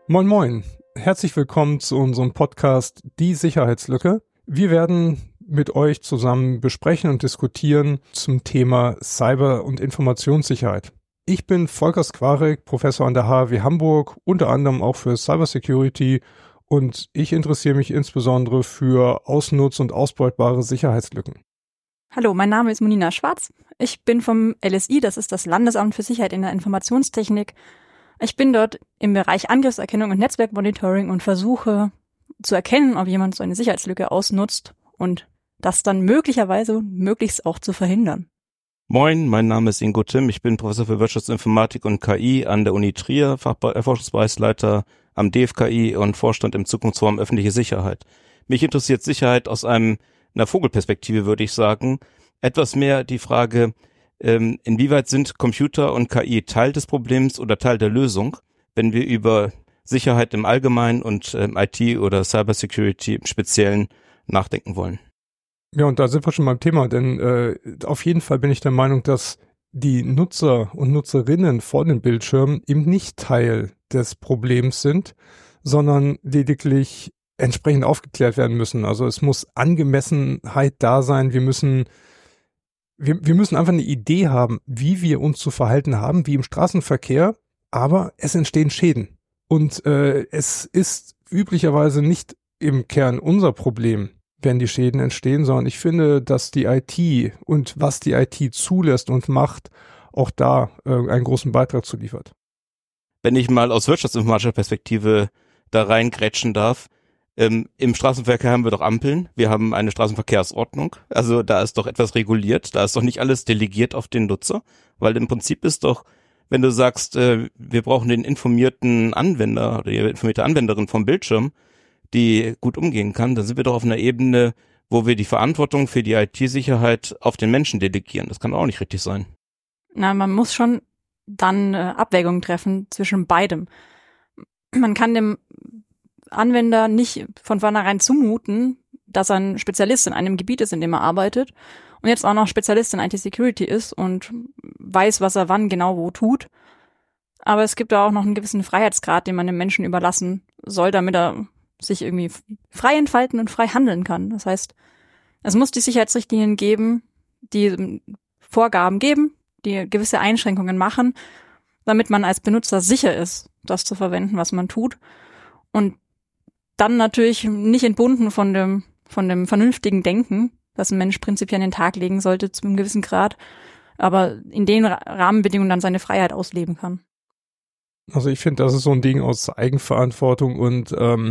Moin Moin, herzlich willkommen zu unserem Podcast Die Sicherheitslücke. Wir werden mit euch zusammen besprechen und diskutieren zum Thema Cyber- und Informationssicherheit. Ich bin Volker Skwarek, Professor an der HAW Hamburg, unter anderem auch für Cybersecurity, und ich interessiere mich insbesondere für ausnutz- und ausbeutbare Sicherheitslücken. Hallo, mein Name ist Munina Schwarz. Ich bin vom LSI, das ist das Landesamt für Sicherheit in der Informationstechnik. Ich bin dort im Bereich Angriffserkennung und Netzwerkmonitoring und versuche zu erkennen, ob jemand so eine Sicherheitslücke ausnutzt und das dann möglichst auch zu verhindern. Moin, mein Name ist Ingo Timm. Ich bin Professor für Wirtschaftsinformatik und KI an der Uni Trier, Forschungsbereichsleiter am DFKI und Vorstand im Zukunftsforum Öffentliche Sicherheit. Mich interessiert Sicherheit aus einer Vogelperspektive, würde ich sagen. Etwas mehr die Frage, inwieweit sind Computer und KI Teil des Problems oder Teil der Lösung, wenn wir über Sicherheit im Allgemeinen und IT oder Cybersecurity im Speziellen nachdenken wollen. Ja, und da sind wir schon beim Thema, denn auf jeden Fall bin ich der Meinung, dass die Nutzer und Nutzerinnen vor dem Bildschirm eben nicht Teil des Problems sind, sondern lediglich entsprechend aufgeklärt werden müssen. Also es muss Angemessenheit da sein. Wir müssen einfach eine Idee haben, wie wir uns zu verhalten haben, wie im Straßenverkehr, aber es entstehen Schäden. Und es ist üblicherweise nicht im Kern unser Problem, wenn die Schäden entstehen, sondern ich finde, dass die IT und was die IT zulässt und macht, auch da einen großen Beitrag zu liefert. Wenn ich mal aus wirtschaftsinformatischer Perspektive da reingrätschen darf, im Straßenverkehr haben wir doch Ampeln, wir haben eine Straßenverkehrsordnung, also da ist doch etwas reguliert, da ist doch nicht alles delegiert auf den Nutzer, weil im Prinzip ist doch, wenn du sagst, wir brauchen den informierten Anwender oder die informierte Anwenderin vom Bildschirm, die gut umgehen kann, dann sind wir doch auf einer Ebene, wo wir die Verantwortung für die IT-Sicherheit auf den Menschen delegieren. Das kann auch nicht richtig sein. Na, man muss schon dann Abwägungen treffen zwischen beidem. Man kann dem Anwender nicht von vornherein zumuten, dass er ein Spezialist in einem Gebiet ist, in dem er arbeitet und jetzt auch noch Spezialist in IT-Security ist und weiß, was er wann genau wo tut. Aber es gibt da auch noch einen gewissen Freiheitsgrad, den man dem Menschen überlassen soll, damit er sich irgendwie frei entfalten und frei handeln kann. Das heißt, es muss die Sicherheitsrichtlinien geben, die Vorgaben geben, die gewisse Einschränkungen machen, damit man als Benutzer sicher ist, das zu verwenden, was man tut. Und dann natürlich nicht entbunden von dem vernünftigen Denken, das ein Mensch prinzipiell an den Tag legen sollte zu einem gewissen Grad, aber in den Rahmenbedingungen dann seine Freiheit ausleben kann. Also ich finde, das ist so ein Ding aus Eigenverantwortung und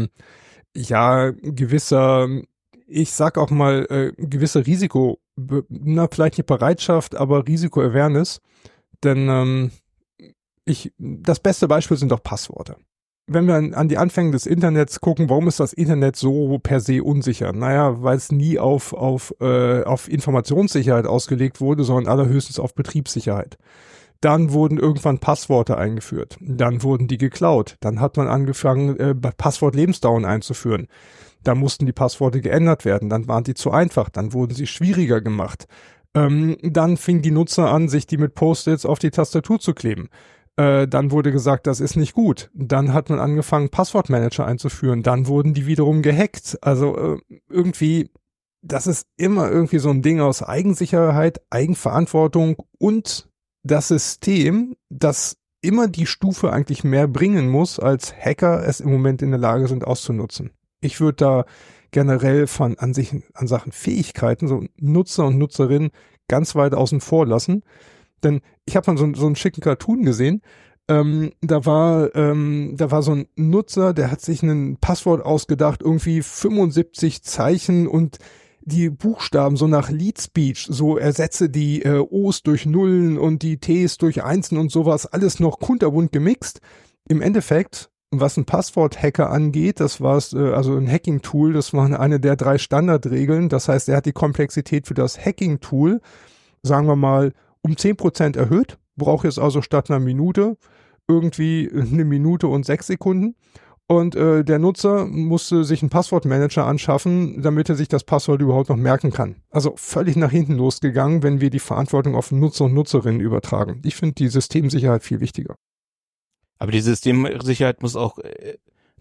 gewisser, ich sag auch mal, gewisse Risiko, vielleicht nicht Bereitschaft, aber Risiko-Awareness, denn das beste Beispiel sind doch Passworte. Wenn wir an die Anfänge des Internets gucken, warum ist das Internet so per se unsicher? Naja, weil es nie auf Informationssicherheit ausgelegt wurde, sondern allerhöchstens auf Betriebssicherheit. Dann wurden irgendwann Passworte eingeführt. Dann wurden die geklaut. Dann hat man angefangen, Passwort-Lebensdauern einzuführen. Da mussten die Passworte geändert werden. Dann waren die zu einfach. Dann wurden sie schwieriger gemacht. Dann fingen die Nutzer an, sich die mit Post-its auf die Tastatur zu kleben. Dann wurde gesagt, das ist nicht gut. Dann hat man angefangen, Passwortmanager einzuführen. Dann wurden die wiederum gehackt. Also irgendwie, das ist immer irgendwie so ein Ding aus Eigensicherheit, Eigenverantwortung und das System, das immer die Stufe eigentlich mehr bringen muss, als Hacker es im Moment in der Lage sind auszunutzen. Ich würde da generell an Sachen Fähigkeiten, so Nutzer und Nutzerinnen ganz weit außen vor lassen. Denn ich habe mal so einen schicken Cartoon gesehen, da war so ein Nutzer, der hat sich ein Passwort ausgedacht, irgendwie 75 Zeichen und die Buchstaben so nach Lead Speech, so ersetze die O's durch Nullen und die T's durch Einsen und sowas, alles noch kunterbunt gemixt. Im Endeffekt, was ein Passwort-Hacker angeht, das war also ein Hacking-Tool, das war eine der 3 Standardregeln. Das heißt, er hat die Komplexität für das Hacking-Tool, sagen wir mal, um 10% erhöht, braucht jetzt also statt einer Minute irgendwie 1 Minute und 6 Sekunden. Und der Nutzer musste sich einen Passwortmanager anschaffen, damit er sich das Passwort überhaupt noch merken kann. Also völlig nach hinten losgegangen, wenn wir die Verantwortung auf Nutzer und Nutzerinnen übertragen. Ich finde die Systemsicherheit viel wichtiger. Aber die Systemsicherheit muss auch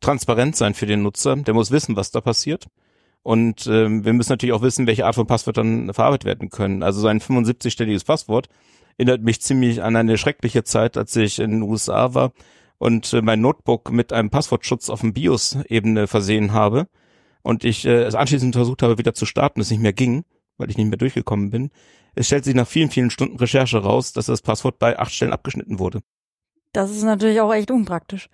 transparent sein für den Nutzer. Der muss wissen, was da passiert. Und wir müssen natürlich auch wissen, welche Art von Passwort dann verarbeitet werden können. Also so ein 75-stelliges Passwort erinnert mich ziemlich an eine schreckliche Zeit, als ich in den USA war und mein Notebook mit einem Passwortschutz auf dem BIOS-Ebene versehen habe und ich es anschließend versucht habe, wieder zu starten, es nicht mehr ging, weil ich nicht mehr durchgekommen bin. Es stellt sich nach vielen, vielen Stunden Recherche raus, dass das Passwort bei 8 Stellen abgeschnitten wurde. Das ist natürlich auch echt unpraktisch.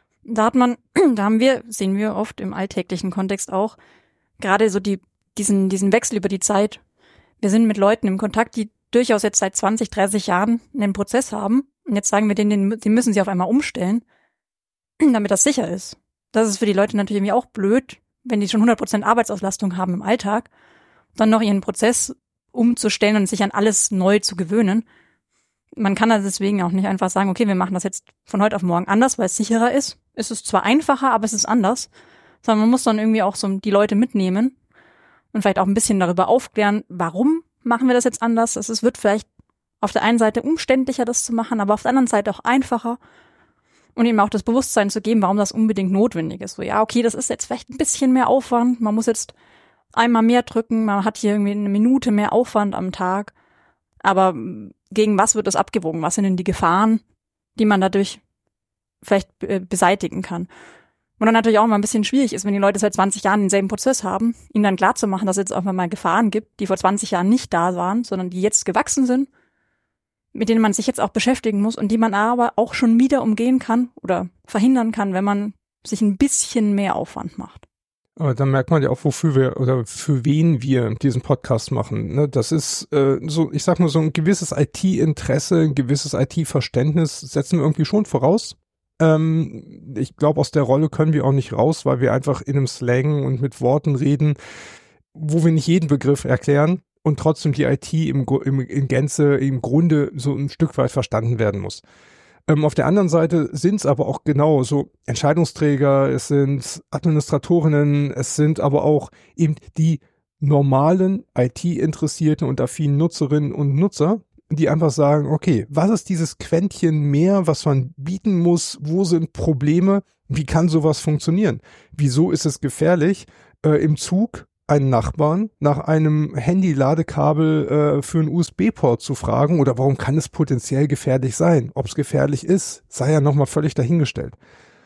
Sehen wir oft im alltäglichen Kontext auch, gerade so diesen Wechsel über die Zeit. Wir sind mit Leuten im Kontakt, die durchaus jetzt seit 20, 30 Jahren einen Prozess haben. Und jetzt sagen wir denen, die müssen sie auf einmal umstellen, damit das sicher ist. Das ist für die Leute natürlich irgendwie auch blöd, wenn die schon 100% Arbeitsauslastung haben im Alltag, dann noch ihren Prozess umzustellen und sich an alles neu zu gewöhnen. Man kann also deswegen auch nicht einfach sagen, okay, wir machen das jetzt von heute auf morgen anders, weil es sicherer ist. Es ist zwar einfacher, aber es ist anders. Sondern man muss dann irgendwie auch so die Leute mitnehmen und vielleicht auch ein bisschen darüber aufklären, warum machen wir das jetzt anders. Es wird vielleicht auf der einen Seite umständlicher, das zu machen, aber auf der anderen Seite auch einfacher. Und eben auch das Bewusstsein zu geben, warum das unbedingt notwendig ist. So, ja, okay, das ist jetzt vielleicht ein bisschen mehr Aufwand. Man muss jetzt einmal mehr drücken. Man hat hier irgendwie eine Minute mehr Aufwand am Tag. Aber gegen was wird das abgewogen? Was sind denn die Gefahren, die man dadurch vielleicht beseitigen kann? Und dann natürlich auch mal ein bisschen schwierig ist, wenn die Leute seit 20 Jahren denselben Prozess haben, ihnen dann klar zu machen, dass es jetzt auch mal Gefahren gibt, die vor 20 Jahren nicht da waren, sondern die jetzt gewachsen sind, mit denen man sich jetzt auch beschäftigen muss und die man aber auch schon wieder umgehen kann oder verhindern kann, wenn man sich ein bisschen mehr Aufwand macht. Aber dann merkt man ja auch, wofür wir oder für wen wir diesen Podcast machen. Ne? Das ist so, ich sag mal, so ein gewisses IT-Interesse, ein gewisses IT-Verständnis setzen wir irgendwie schon voraus. Ich glaube, aus der Rolle können wir auch nicht raus, weil wir einfach in einem Slang und mit Worten reden, wo wir nicht jeden Begriff erklären und trotzdem die IT in Gänze, im Grunde so ein Stück weit verstanden werden muss. Auf der anderen Seite sind es aber auch genau so Entscheidungsträger, es sind Administratorinnen, es sind aber auch eben die normalen IT-interessierten und affinen Nutzerinnen und Nutzer, die einfach sagen, okay, was ist dieses Quäntchen mehr, was man bieten muss, wo sind Probleme, wie kann sowas funktionieren? Wieso ist es gefährlich, im Zug einen Nachbarn nach einem Handy-Ladekabel für einen USB-Port zu fragen oder warum kann es potenziell gefährlich sein? Ob es gefährlich ist, sei ja nochmal völlig dahingestellt.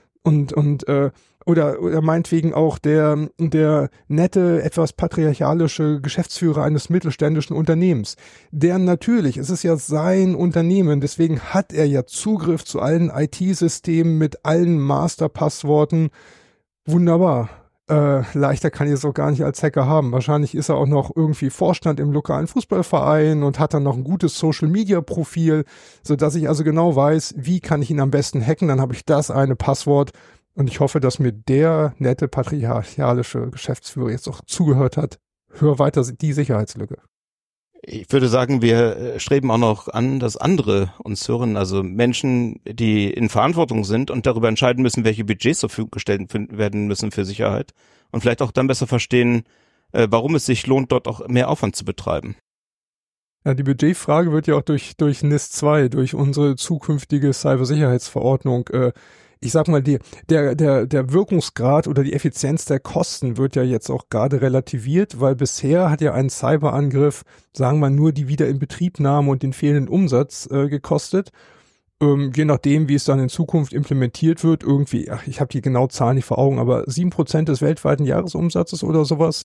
Oder meinetwegen auch der nette, etwas patriarchalische Geschäftsführer eines mittelständischen Unternehmens. Der natürlich, es ist ja sein Unternehmen, deswegen hat er ja Zugriff zu allen IT-Systemen mit allen Masterpassworten. Wunderbar. Leichter kann ich es auch gar nicht als Hacker haben. Wahrscheinlich ist er auch noch irgendwie Vorstand im lokalen Fußballverein und hat dann noch ein gutes Social-Media-Profil, sodass ich also genau weiß, wie kann ich ihn am besten hacken. Dann habe ich das eine Passwort und ich hoffe, dass mir der nette patriarchalische Geschäftsführer jetzt auch zugehört hat. Hör weiter die Sicherheitslücke. Ich würde sagen, wir streben auch noch an, dass andere uns hören, also Menschen, die in Verantwortung sind und darüber entscheiden müssen, welche Budgets zur Verfügung gestellt werden müssen für Sicherheit und vielleicht auch dann besser verstehen, warum es sich lohnt, dort auch mehr Aufwand zu betreiben. Ja, die Budgetfrage wird ja auch durch NIS 2, durch unsere zukünftige Cybersicherheitsverordnung, ich sag mal, der Wirkungsgrad oder die Effizienz der Kosten wird ja jetzt auch gerade relativiert, weil bisher hat ja ein Cyberangriff, sagen wir nur die Wiederinbetriebnahme und den fehlenden Umsatz gekostet. Je nachdem, wie es dann in Zukunft implementiert wird, irgendwie, ich habe die genauen Zahlen nicht vor Augen, aber 7% des weltweiten Jahresumsatzes oder sowas.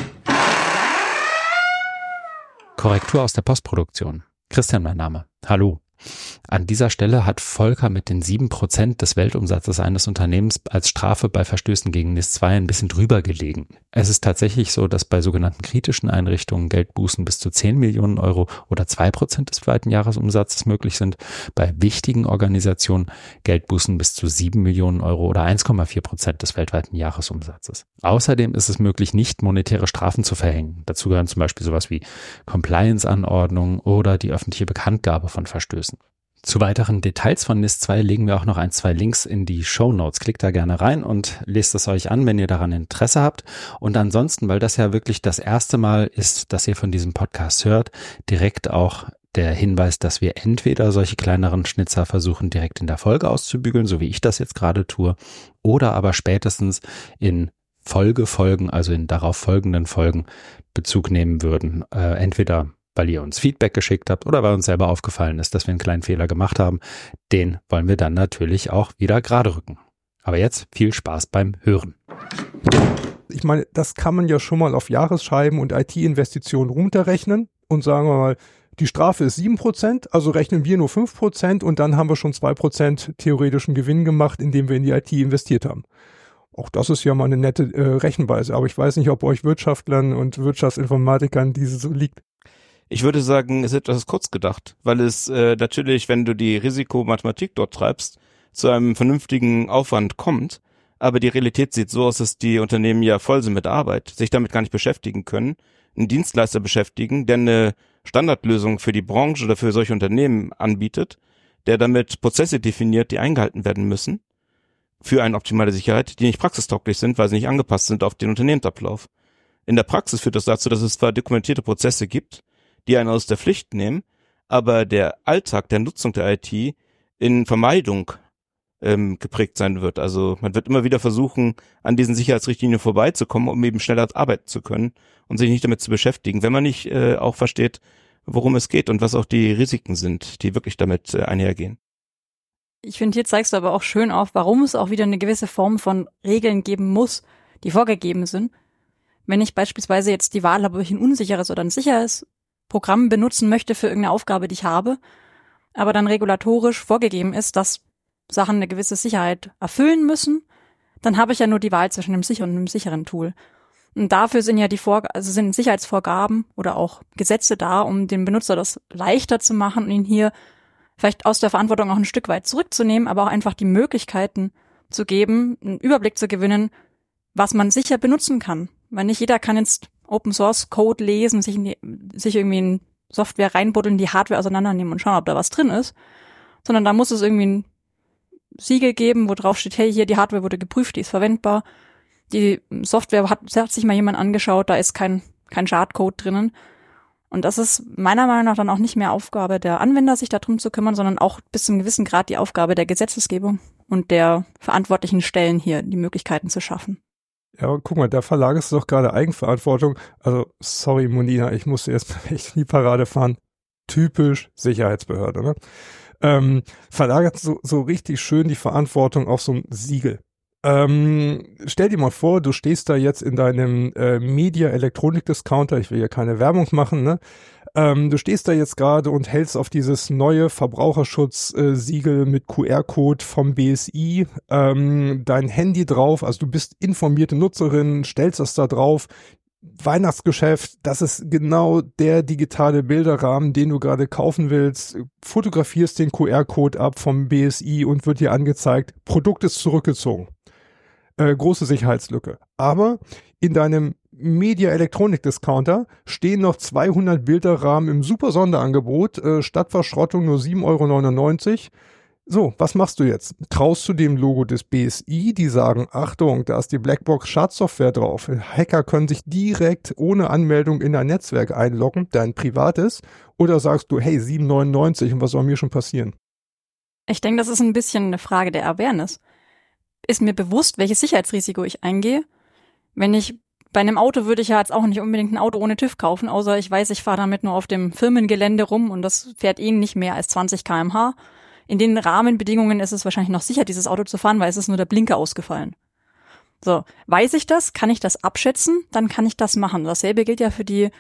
Korrektur aus der Postproduktion. Christian mein Name. Hallo. An dieser Stelle hat Volker mit den 7% des Weltumsatzes eines Unternehmens als Strafe bei Verstößen gegen NIS 2 ein bisschen drüber gelegen. Es ist tatsächlich so, dass bei sogenannten kritischen Einrichtungen Geldbußen bis zu 10 Millionen Euro oder 2% des zweiten Jahresumsatzes möglich sind. Bei wichtigen Organisationen Geldbußen bis zu 7 Millionen Euro oder 1,4% des weltweiten Jahresumsatzes. Außerdem ist es möglich, nicht monetäre Strafen zu verhängen. Dazu gehören zum Beispiel sowas wie Compliance-Anordnungen oder die öffentliche Bekanntgabe von Verstößen. Zu weiteren Details von NIS 2 legen wir auch noch 2 Links in die Shownotes. Klickt da gerne rein und lest es euch an, wenn ihr daran Interesse habt. Und ansonsten, weil das ja wirklich das erste Mal ist, dass ihr von diesem Podcast hört, direkt auch der Hinweis, dass wir entweder solche kleineren Schnitzer versuchen, direkt in der Folge auszubügeln, so wie ich das jetzt gerade tue, oder aber spätestens in Folgefolgen, also in darauf folgenden Folgen Bezug nehmen würden. Entweder weil ihr uns Feedback geschickt habt oder weil uns selber aufgefallen ist, dass wir einen kleinen Fehler gemacht haben. Den wollen wir dann natürlich auch wieder gerade rücken. Aber jetzt viel Spaß beim Hören. Ich meine, das kann man ja schon mal auf Jahresscheiben und IT-Investitionen runterrechnen und sagen wir mal, die Strafe ist 7%, also rechnen wir nur 5% und dann haben wir schon 2% theoretischen Gewinn gemacht, indem wir in die IT investiert haben. Auch das ist ja mal eine nette Rechenweise, aber ich weiß nicht, ob euch Wirtschaftlern und Wirtschaftsinformatikern diese so liegt. Ich würde sagen, es ist etwas kurz gedacht, weil es natürlich, wenn du die Risikomathematik dort treibst, zu einem vernünftigen Aufwand kommt, aber die Realität sieht so aus, dass die Unternehmen ja voll sind mit Arbeit, sich damit gar nicht beschäftigen können, einen Dienstleister beschäftigen, der eine Standardlösung für die Branche oder für solche Unternehmen anbietet, der damit Prozesse definiert, die eingehalten werden müssen, für eine optimale Sicherheit, die nicht praxistauglich sind, weil sie nicht angepasst sind auf den Unternehmensablauf. In der Praxis führt das dazu, dass es zwar dokumentierte Prozesse gibt, die einen aus der Pflicht nehmen, aber der Alltag der Nutzung der IT in Vermeidung geprägt sein wird. Also man wird immer wieder versuchen, an diesen Sicherheitsrichtlinien vorbeizukommen, um eben schneller arbeiten zu können und sich nicht damit zu beschäftigen, wenn man nicht auch versteht, worum es geht und was auch die Risiken sind, die wirklich damit einhergehen. Ich finde, hier zeigst du aber auch schön auf, warum es auch wieder eine gewisse Form von Regeln geben muss, die vorgegeben sind. Wenn ich beispielsweise jetzt die Wahl habe, ob ich ein unsicheres oder ein sicheres Programm benutzen möchte für irgendeine Aufgabe, die ich habe, aber dann regulatorisch vorgegeben ist, dass Sachen eine gewisse Sicherheit erfüllen müssen, dann habe ich ja nur die Wahl zwischen einem sicheren und einem sicheren Tool. Und dafür sind ja sind Sicherheitsvorgaben oder auch Gesetze da, um dem Benutzer das leichter zu machen und ihn hier vielleicht aus der Verantwortung auch ein Stück weit zurückzunehmen, aber auch einfach die Möglichkeiten zu geben, einen Überblick zu gewinnen, was man sicher benutzen kann. Weil nicht jeder kann jetzt Open Source Code lesen, sich irgendwie in Software reinbuddeln, die Hardware auseinandernehmen und schauen, ob da was drin ist, sondern da muss es irgendwie ein Siegel geben, wo drauf steht, hey, hier die Hardware wurde geprüft, die ist verwendbar. Die Software hat sich mal jemand angeschaut, da ist kein Schadcode drinnen. Und das ist meiner Meinung nach dann auch nicht mehr Aufgabe der Anwender, sich darum zu kümmern, sondern auch bis zu einem gewissen Grad die Aufgabe der Gesetzesgebung und der verantwortlichen Stellen hier, die Möglichkeiten zu schaffen. Ja, aber guck mal, der Verlag ist doch gerade Eigenverantwortung. Also, sorry, Molina, ich musste jetzt echt in die Parade fahren. Typisch Sicherheitsbehörde, ne? Verlagert so richtig schön die Verantwortung auf so ein Siegel. Stell dir mal vor, du stehst da jetzt in deinem Media-Elektronik-Discounter, ich will ja keine Werbung machen, ne? Du stehst da jetzt gerade und hältst auf dieses neue Verbraucherschutz-Siegel mit QR-Code vom BSI dein Handy drauf, also du bist informierte Nutzerin, stellst das da drauf, Weihnachtsgeschäft, das ist genau der digitale Bilderrahmen, den du gerade kaufen willst, fotografierst den QR-Code ab vom BSI und wird dir angezeigt, Produkt ist zurückgezogen. Große Sicherheitslücke. Aber in deinem Media-Elektronik-Discounter stehen noch 200 Bilderrahmen im super Sonderangebot, statt Verschrottung nur 7,99 €. So, was machst du jetzt? Traust du dem Logo des BSI, die sagen, Achtung, da ist die Blackbox-Schadsoftware drauf. Hacker können sich direkt ohne Anmeldung in dein Netzwerk einloggen, dein privates, oder sagst du, hey, 7,99 € und was soll mir schon passieren? Ich denke, das ist ein bisschen eine Frage der Awareness. Ist mir bewusst, welches Sicherheitsrisiko ich eingehe? Wenn ich bei einem Auto würde ich ja jetzt auch nicht unbedingt ein Auto ohne TÜV kaufen, außer ich weiß, ich fahre damit nur auf dem Firmengelände rum und das fährt nicht mehr als 20 km/h. In den Rahmenbedingungen ist es wahrscheinlich noch sicher, dieses Auto zu fahren, weil es ist nur der Blinker ausgefallen. So, weiß ich das? Kann ich das abschätzen? Dann kann ich das machen. Dasselbe gilt ja für die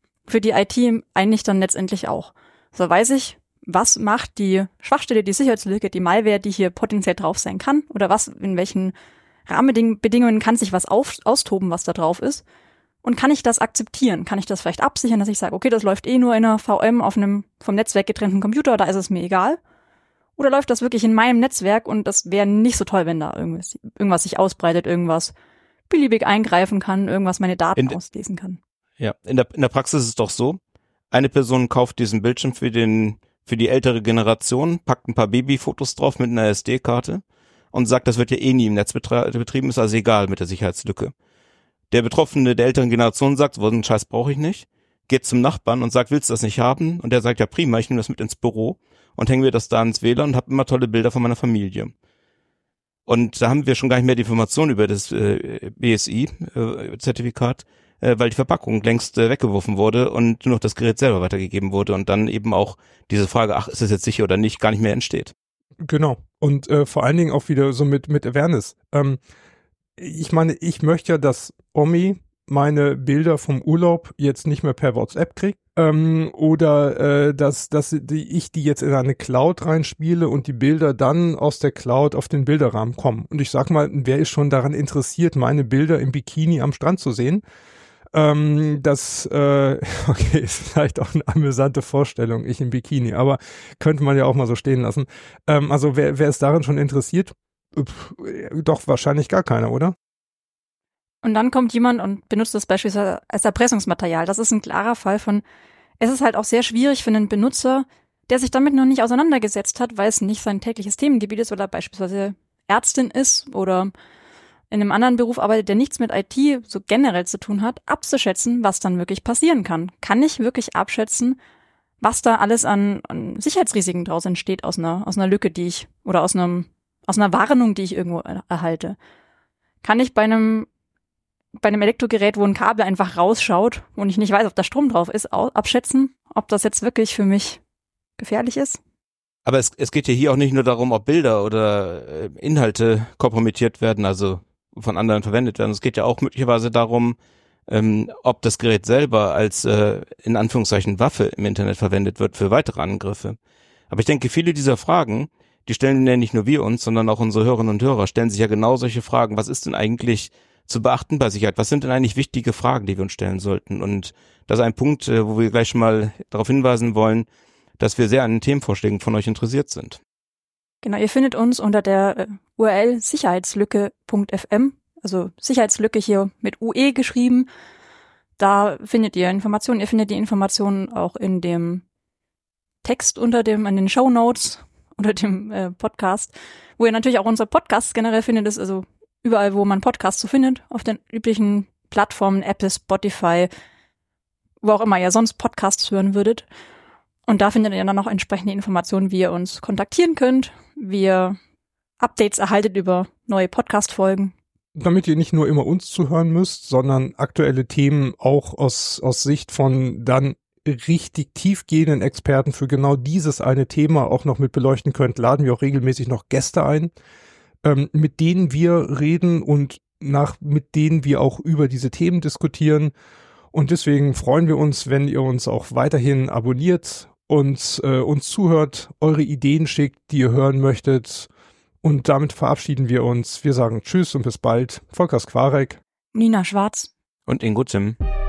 IT eigentlich dann letztendlich auch. So, weiß ich, was macht die Schwachstelle, die Sicherheitslücke, die Malware, die hier potenziell drauf sein kann? Oder in welchen Rahmenbedingungen kann sich was austoben, was da drauf ist? Und kann ich das akzeptieren? Kann ich das vielleicht absichern, dass ich sage, okay, das läuft nur in einer VM auf einem vom Netzwerk getrennten Computer, da ist es mir egal? Oder läuft das wirklich in meinem Netzwerk und das wäre nicht so toll, wenn da irgendwas sich ausbreitet, irgendwas beliebig eingreifen kann, irgendwas meine Daten auslesen kann. Ja, in der Praxis ist es doch so, eine Person kauft diesen Bildschirm für die ältere Generation, packt ein paar Babyfotos drauf mit einer SD-Karte und sagt, das wird ja nie im Netz betrieben, ist also egal mit der Sicherheitslücke. Der Betroffene der älteren Generation sagt, so einen Scheiß brauche ich nicht, geht zum Nachbarn und sagt, willst du das nicht haben? Und der sagt, ja prima, ich nehme das mit ins Büro und hängen wir das da ins WLAN und habe immer tolle Bilder von meiner Familie. Und da haben wir schon gar nicht mehr die Information über das BSI-Zertifikat, weil die Verpackung längst weggeworfen wurde und nur noch das Gerät selber weitergegeben wurde und dann eben auch diese Frage, ist es jetzt sicher oder nicht, gar nicht mehr entsteht. Genau. Und vor allen Dingen auch wieder so mit Awareness. Ich meine, ich möchte ja, dass Omi meine Bilder vom Urlaub jetzt nicht mehr per WhatsApp kriegt oder dass ich die jetzt in eine Cloud reinspiele und die Bilder dann aus der Cloud auf den Bilderrahmen kommen. Und ich sag mal, wer ist schon daran interessiert, meine Bilder im Bikini am Strand zu sehen? Okay, ist vielleicht auch eine amüsante Vorstellung, ich im Bikini, aber könnte man ja auch mal so stehen lassen. Also wer ist daran schon interessiert? Doch wahrscheinlich gar keiner, oder? Und dann kommt jemand und benutzt das beispielsweise als Erpressungsmaterial. Das ist ein klarer Fall von, es ist halt auch sehr schwierig für einen Benutzer, der sich damit noch nicht auseinandergesetzt hat, weil es nicht sein tägliches Themengebiet ist oder beispielsweise Ärztin ist oder in einem anderen Beruf arbeitet, der nichts mit IT so generell zu tun hat, abzuschätzen, was dann wirklich passieren kann. Kann ich wirklich abschätzen, was da alles an Sicherheitsrisiken draus entsteht aus einer Lücke, die ich, oder aus einer Warnung, die ich irgendwo erhalte? Kann ich bei einem Elektrogerät, wo ein Kabel einfach rausschaut und ich nicht weiß, ob da Strom drauf ist, abschätzen, ob das jetzt wirklich für mich gefährlich ist? Aber es geht ja hier auch nicht nur darum, ob Bilder oder Inhalte kompromittiert werden, also von anderen verwendet werden. Es geht ja auch möglicherweise darum, ob das Gerät selber als in Anführungszeichen Waffe im Internet verwendet wird für weitere Angriffe. Aber ich denke, viele dieser Fragen, die stellen ja nicht nur wir uns, sondern auch unsere Hörerinnen und Hörer stellen sich ja genau solche Fragen. Was ist denn eigentlich zu beachten bei Sicherheit? Was sind denn eigentlich wichtige Fragen, die wir uns stellen sollten? Und das ist ein Punkt, wo wir gleich mal darauf hinweisen wollen, dass wir sehr an den Themenvorschlägen von euch interessiert sind. Genau, ihr findet uns unter der URL sicherheitslücke.fm, also Sicherheitslücke hier mit UE geschrieben. Da findet ihr Informationen. Ihr findet die Informationen auch in dem Text an den Shownotes unter dem Podcast, wo ihr natürlich auch unsere Podcasts generell findet. Das ist also überall, wo man Podcasts so findet, auf den üblichen Plattformen, Apple, Spotify, wo auch immer ihr sonst Podcasts hören würdet. Und da findet ihr dann noch entsprechende Informationen, wie ihr uns kontaktieren könnt, wie ihr Updates erhaltet über neue Podcast-Folgen. Damit ihr nicht nur immer uns zuhören müsst, sondern aktuelle Themen auch aus Sicht von dann richtig tiefgehenden Experten für genau dieses eine Thema auch noch mit beleuchten könnt, laden wir auch regelmäßig noch Gäste ein, mit denen wir reden und mit denen wir auch über diese Themen diskutieren. Und deswegen freuen wir uns, wenn ihr uns auch weiterhin abonniert und uns zuhört, eure Ideen schickt, die ihr hören möchtet. Und damit verabschieden wir uns. Wir sagen Tschüss und bis bald. Volker Skwarek. Nina Schwarz. Und Ingo Zimm.